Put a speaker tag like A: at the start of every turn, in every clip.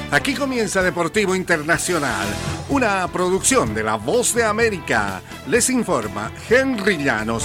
A: Aquí comienza Deportivo Internacional, una producción de La Voz de América. Les informa Henry Llanos.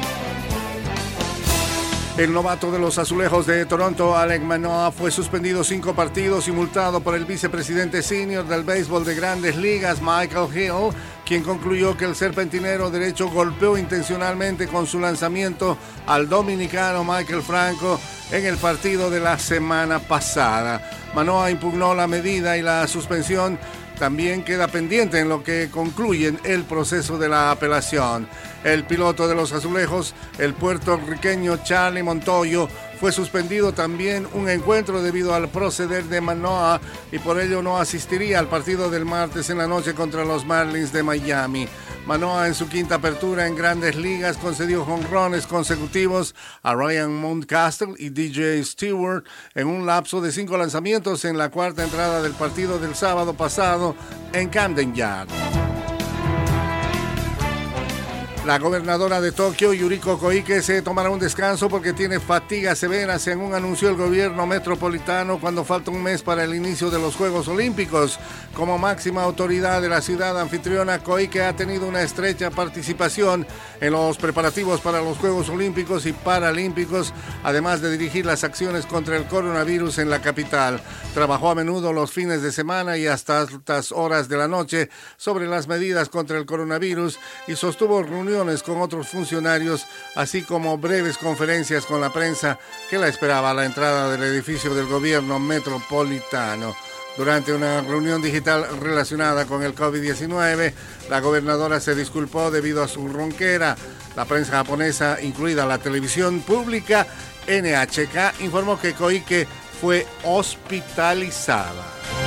A: El novato de los Azulejos de Toronto, Alek Manoah, fue suspendido 5 partidos y multado por el vicepresidente senior del béisbol de Grandes Ligas, Michael Hill, quien concluyó que el serpentinero derecho golpeó intencionalmente con su lanzamiento al dominicano Michael Franco en el partido de la semana pasada. Manoah impugnó la medida y la suspensión también queda pendiente en lo que concluye el proceso de la apelación. El piloto de los Azulejos, el puertorriqueño Charlie Montoyo, fue suspendido también un encuentro debido al proceder de Manoah y por ello no asistiría al partido del martes en la noche contra los Marlins de Miami. Manoah, en su quinta apertura en Grandes Ligas, concedió jonrones consecutivos a Ryan Mountcastle y DJ Stewart en un lapso de 5 lanzamientos en la cuarta entrada del partido del sábado pasado en Camden Yards. La gobernadora de Tokio, Yuriko Koike, se tomará un descanso porque tiene fatiga severa, según anunció el gobierno metropolitano cuando falta un mes para el inicio de los Juegos Olímpicos. Como máxima autoridad de la ciudad anfitriona, Koike ha tenido una estrecha participación en los preparativos para los Juegos Olímpicos y Paralímpicos, además de dirigir las acciones contra el coronavirus en la capital. Trabajó a menudo los fines de semana y hasta altas horas de la noche sobre las medidas contra el coronavirus y sostuvo reuniones con otros funcionarios, así como breves conferencias con la prensa que la esperaba a la entrada del edificio del gobierno metropolitano. Durante una reunión digital relacionada con el COVID-19, la gobernadora se disculpó debido a su ronquera. La prensa japonesa, incluida la televisión pública NHK, informó que Koike fue hospitalizada.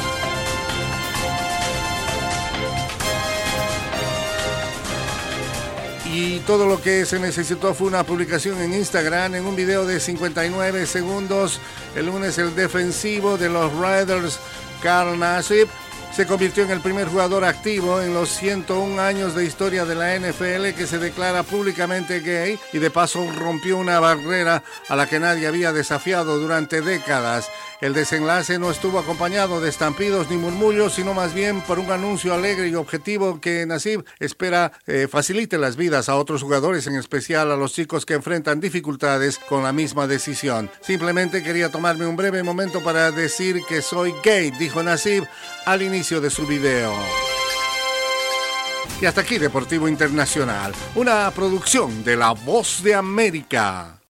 A: Y todo lo que se necesitó fue una publicación en Instagram en un video de 59 segundos. El lunes el defensivo de los Raiders, Carl Nassib, se convirtió en el primer jugador activo en los 101 años de historia de la NFL que se declara públicamente gay y de paso rompió una barrera a la que nadie había desafiado durante décadas. El desenlace no estuvo acompañado de estampidos ni murmullos, sino más bien por un anuncio alegre y objetivo que Nassib espera facilite las vidas a otros jugadores, en especial a los chicos que enfrentan dificultades con la misma decisión. Simplemente quería tomarme un breve momento para decir que soy gay, dijo Nassib al inicio de su video. Y hasta aquí Deportivo Internacional, una producción de La Voz de América.